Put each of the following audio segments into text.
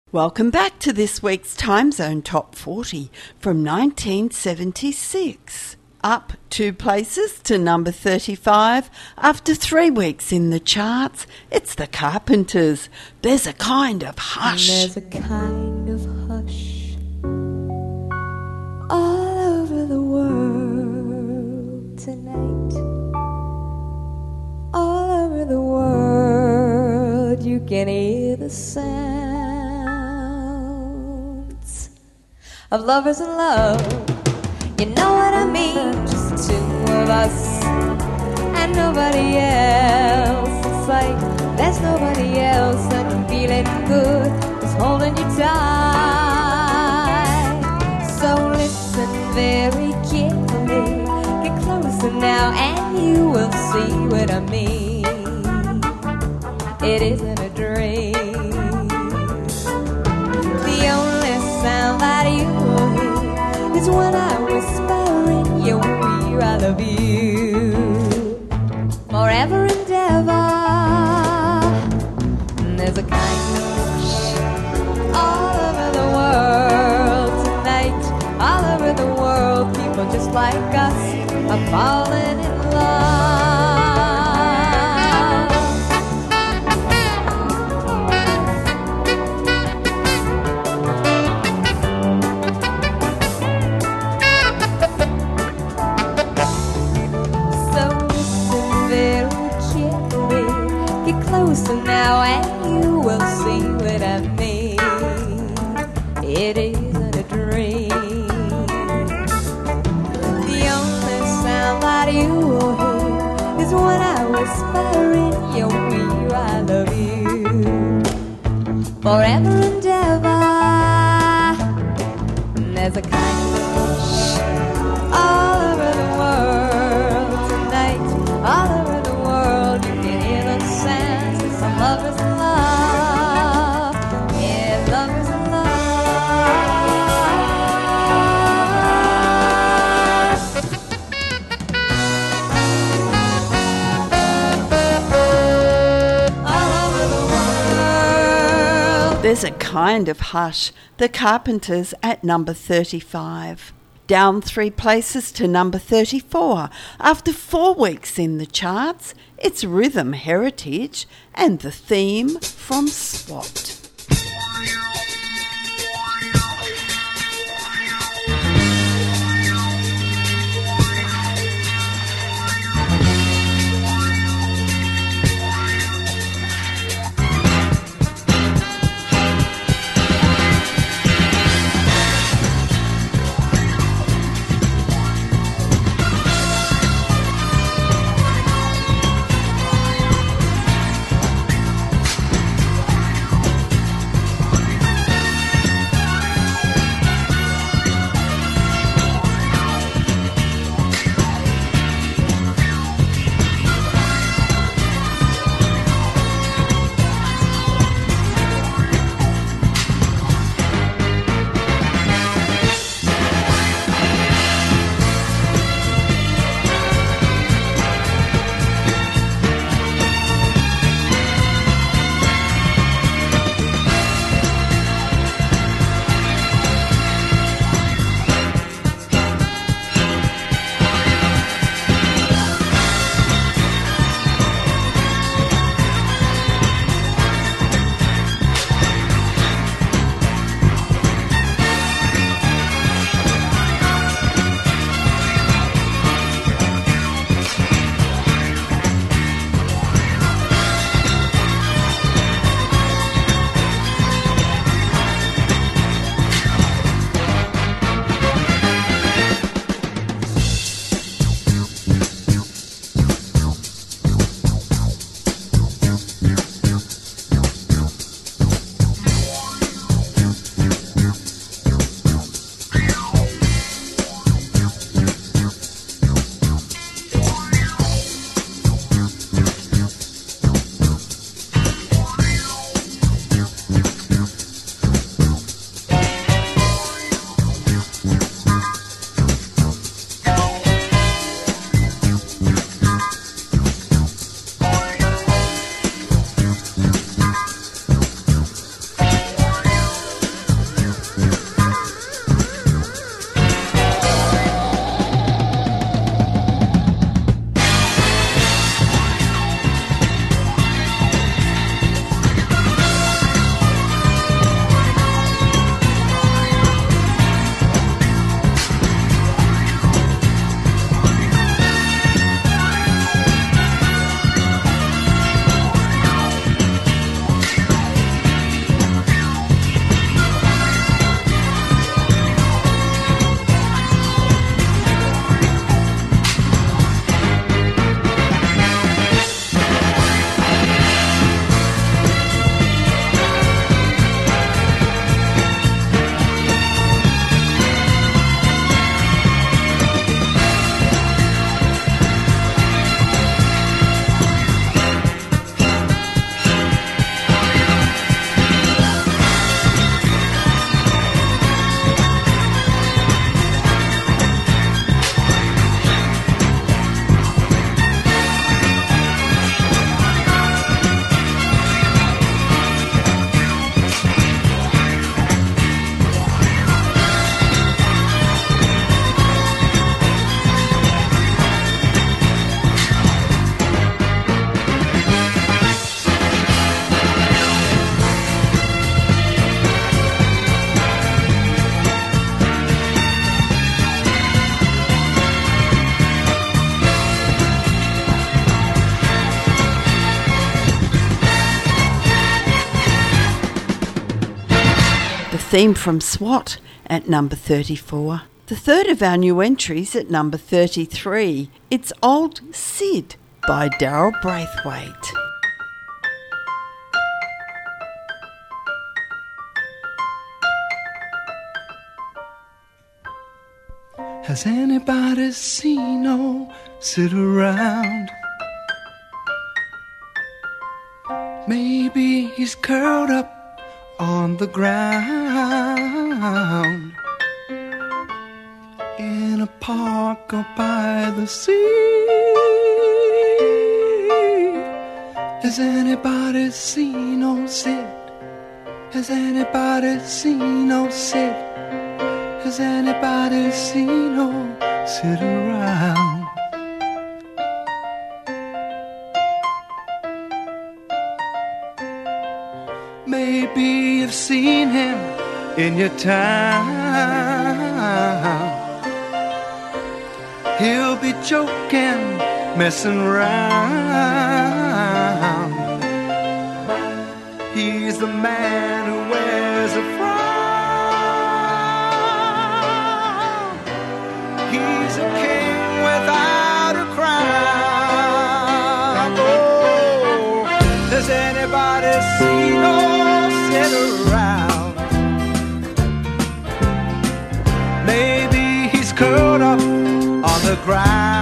Welcome back to this week's Time Zone Top 40 from 1976. Up 2 places to number 35. After 3 weeks in the charts, it's the Carpenters. There's a kind of hush. There's a kind of hush all over the world tonight. All over the world you can hear the sound of lovers in love. You know what I mean? Just 2 of us and nobody else. It's like there's nobody else, and I'm feeling good, just holding you tight. So listen very carefully, get closer now and you will see what I mean. It isn't a dream. The only sound that you will hear is when I whisper in your ear, I love you forever and ever. And there's a kind of hush all over the world tonight. All over the world, people just like us are falling in love. Closer now and you will see what I mean. It isn't a dream. The only sound that you will hear is when I whisper in your ear, I love you forever and ever. And there's a kind of hush all over the world tonight. All over the world you can hear the sound. Lovers in love, yeah, lovers in love. All over the world. There's a kind of hush. The Carpenters at number 35. Down 3 places to number 34. After 4 weeks in the charts, it's Rhythm Heritage and the theme from SWAT. theme from SWAT at number 34. The third of our new entries at number 33. It's Old Sid by Daryl Braithwaite. Has anybody seen old Sid around? Maybe he's curled up on the ground in a park or by the sea. Has anybody seen old Sid? Has anybody seen old Sid? Has anybody seen old Sid around? Maybe you've seen him in your town. He'll be joking, messing around. He's the man who wears a frown. He's a king without a crown. Oh, does anybody see old Sid around? Maybe he's curled up on the ground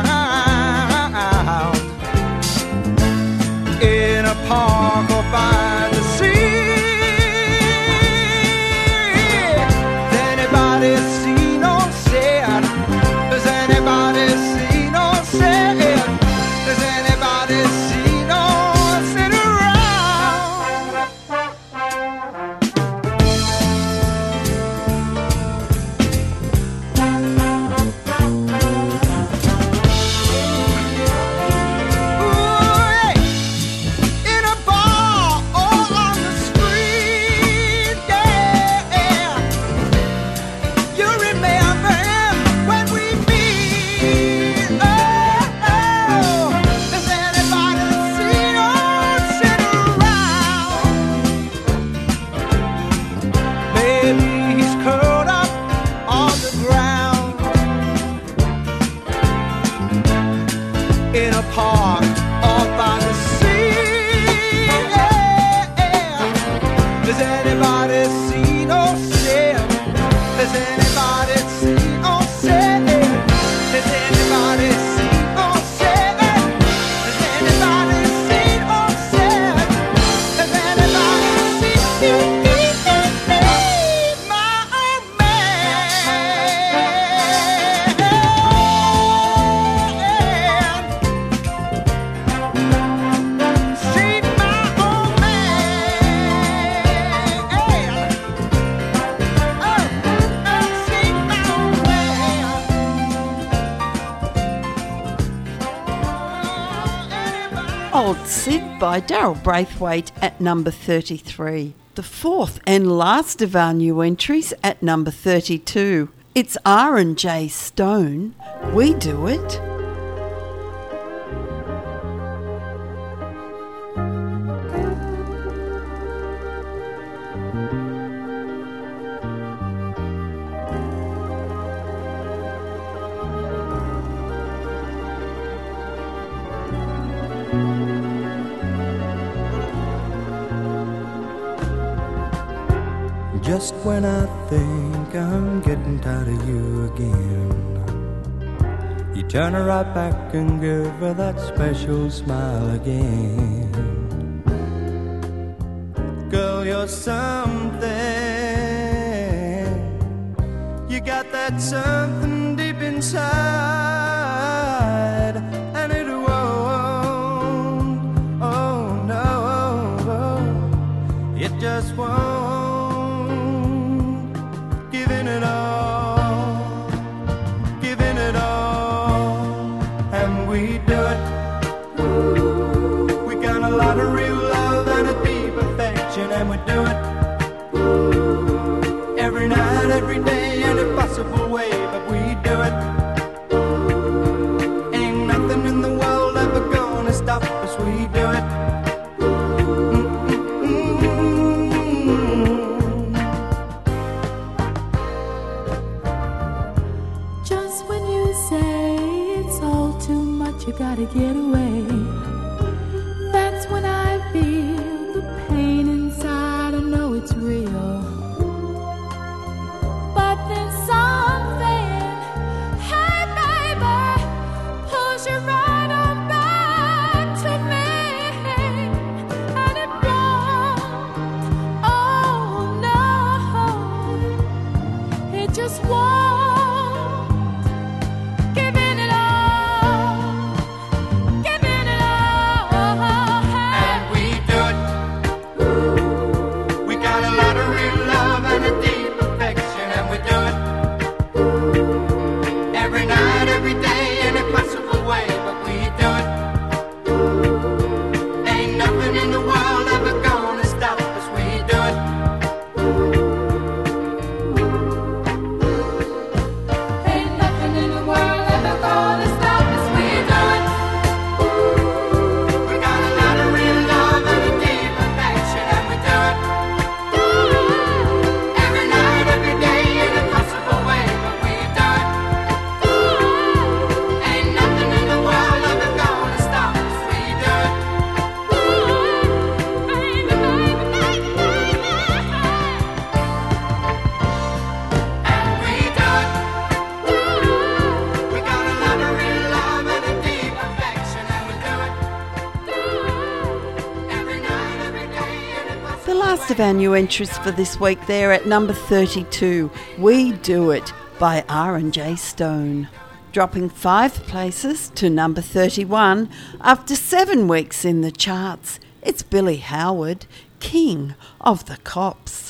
in a park or by the sea. Has anybody seen old Sid? Has anybody seen old Sid? Has anybody seen old Sid around? In a bar or on the street, yeah. You remember him when we meet. Oh, does anybody see old Sid around? Maybe he's curled up on the ground in a park or by the sea. Yeah. Does anybody see old Sid? Has anybody seen old Sid? Has anybody seen old Sid? Has anybody seen old Sid? Has anybody seen my old man? See my old man. Old Sid by Daryl Braithwaite at number 33. The fourth and last of our new entries at number 32. It's R&J Stone. We Do It. Just when I think I'm getting tired of you again, you turn her right back and give her that special smile again. Girl, you're something. You got that something deep inside, and it won't, oh no, it just won't. Giving it all, and we do it. We got a lot of real love and a deep affection, and we do it every night, every day, any possible way, but we do it. Ain't nothing in the world ever gonna stop us, we do it. you gotta get away. That's when I feel the pain inside. I know it's real, but then something, hey baby, pulls you right on back to me, and it won't, oh no, it just won't. Of our new entries for this week there at number 32, We Do It by R&J Stone. Dropping 5 places to number 31 after 7 weeks in the charts, it's Billy Howard, King of the Cops.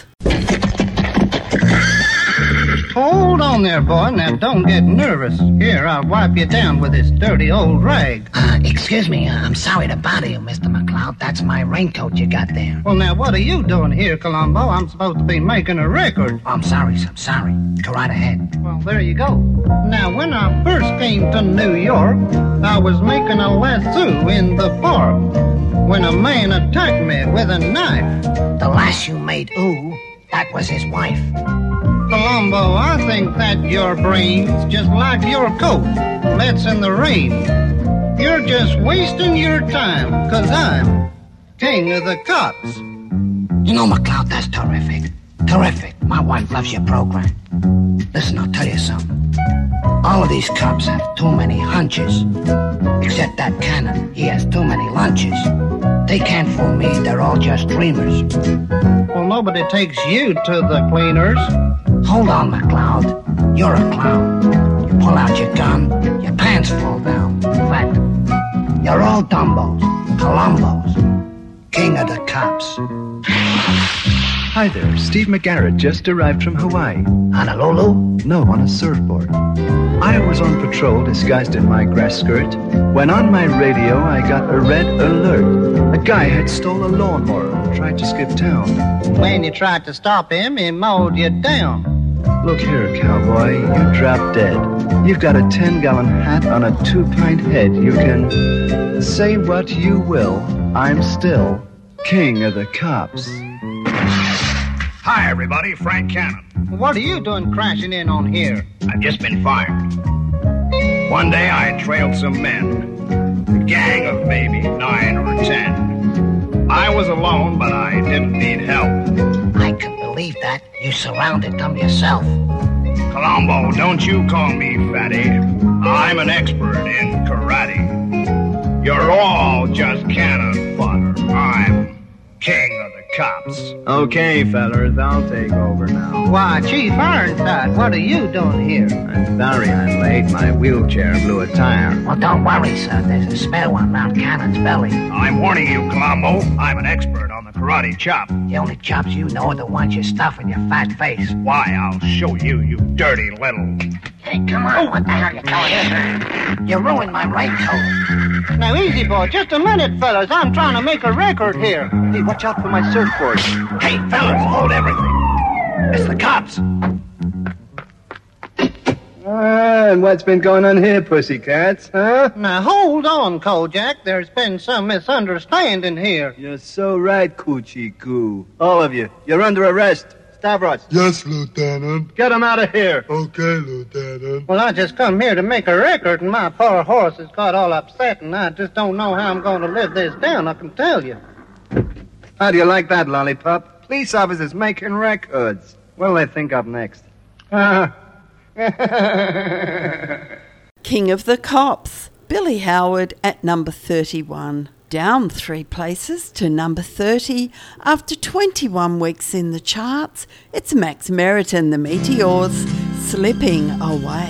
Hold on there, boy. Now, don't get nervous. Here, I'll wipe you down with this dirty old rag. Excuse me. I'm sorry to bother you, Mr. McLeod. That's my raincoat you got there. Well, now, what are you doing here, Columbo? I'm supposed to be making a record. Oh, I'm sorry. Go right ahead. Well, there you go. Now, when I first came to New York, I was making a lasso in the park when a man attacked me with a knife. The lass you made, ooh, that was his wife. Columbo, I think that your brain's just like your coat that's in the rain. You're just wasting your time, 'cause I'm king of the cops. You know, McLeod, that's terrific. Terrific. My wife loves your program. Listen, I'll tell you something. All of these cops have too many hunches. Except that Cannon, he has too many lunches. They can't fool me, they're all just dreamers. Well, nobody takes you to the cleaners. Hold on, McLeod. You're a clown. You pull out your gun, your pants fall down. In fact, you're all Dumbos, Columbos, king of the cops. Hi there, Steve McGarrett just arrived from Hawaii. Honolulu? No, on a surfboard. I was on patrol disguised in my grass skirt when on my radio I got a red alert. A guy had stole a lawnmower and tried to skip town. When you tried to stop him, he mowed you down. Look here, cowboy, you dropped dead. You've got a 10-gallon hat on a 2-pint head. You can say what you will, I'm still king of the cops. Hi, everybody. Frank Cannon. What are you doing crashing in on here? I've just been fired. One day I trailed some men, a gang of maybe 9 or 10. I was alone, but I didn't need help. I can believe that. You surrounded them yourself. Columbo, don't you call me fatty. I'm an expert in karate. You're all just cannon fodder. I'm king of the cops. Okay, fellas, I'll take over now. Why, Chief Ironside, what are you doing here? I'm sorry I'm late. My wheelchair blew a tire. Well, don't worry, sir. There's a spare one round Cannon's belly. I'm warning you, Columbo. I'm an expert on the karate chop. The only chops you know are the ones you stuff in your fat face. Why, I'll show you, you dirty little... Hey, come on. What the hell are you doing here? You ruined my raincoat. Now, easy, boy. Just a minute, fellas. I'm trying to make a record here. Hey, watch out for my surfboard. Hey, fellas, hold everything. It's the cops. And what's been going on here, pussycats, huh? Now, hold on, Kojak. There's been some misunderstanding here. You're so right, Coochie Coo. All of you. You're under arrest. Stavros. Yes, Lieutenant. Get him out of here. Okay, Lieutenant. Well, I just come here to make a record, and my poor horse has got all upset, and I just don't know how I'm going to live this down, I can tell you. How do you like that, Lollipop? Police officers making records. What'll they think up next? King of the Cops, Billy Howard at number 31. Down 3 places to number 30. After 21 weeks in the charts, it's Max Merritt and the Meteors, Slipping Away.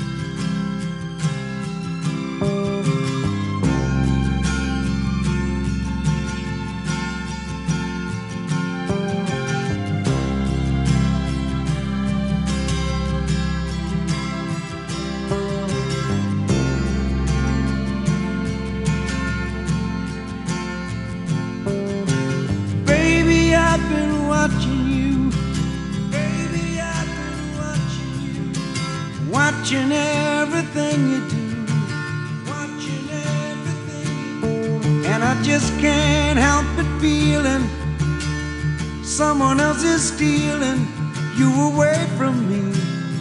Watching everything you do, watching everything you do. And I just can't help but feeling someone else is stealing you away from me.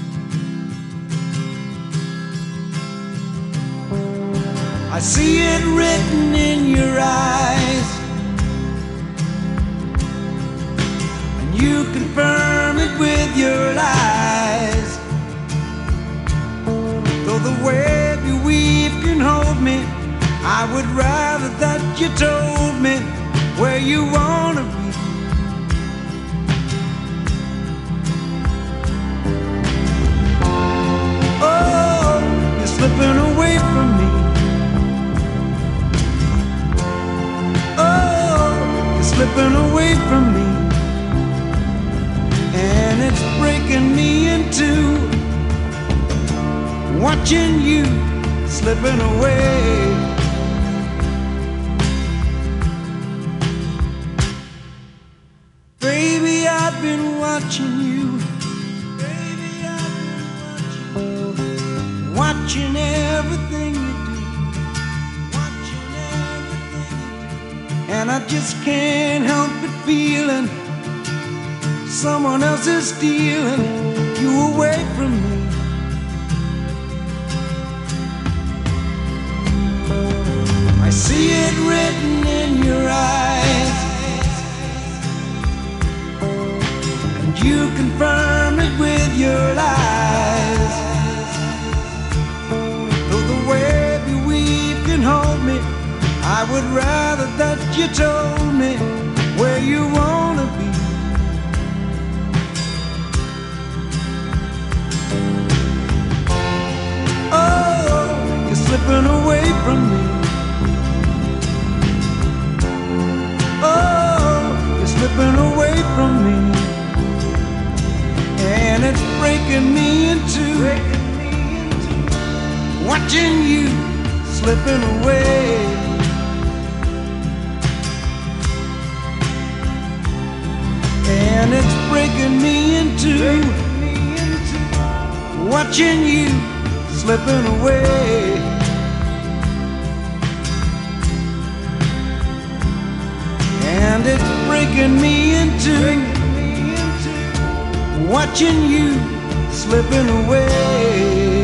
I see it written in your eyes, and you confirm it with your lies. Though the web you weave can hold me, I would rather that you told me where you wanna be. Oh, you're slipping away from me. Oh, you're slipping away from me. And it's breaking me in two, watching you slipping away. Baby, I've been watching you. Baby, I've been watching you. Watching everything you do. Watching everything you do. And I just can't help but feeling someone else is stealing you away from me. I see it written in your eyes, and you confirm it with your lies. Though the web you weave can hold me, I would rather that you told me where you wanna be. Oh, you're slipping away from me. Oh, you're slipping away from me. And it's breaking me in two, watching you slipping away. And it's breaking me in two, watching you slipping away. And it's breaking me into watching you slipping away.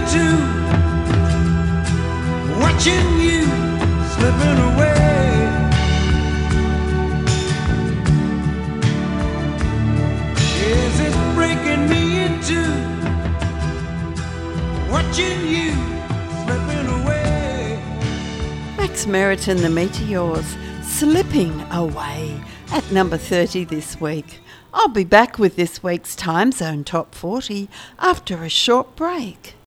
into watching you slipping away. Yes, it's breaking me into watching you slipping away. Max Merritt and the Meteors, Slipping Away, at number 30 this week. I'll be back with this week's Time Zone Top 40 after a short break.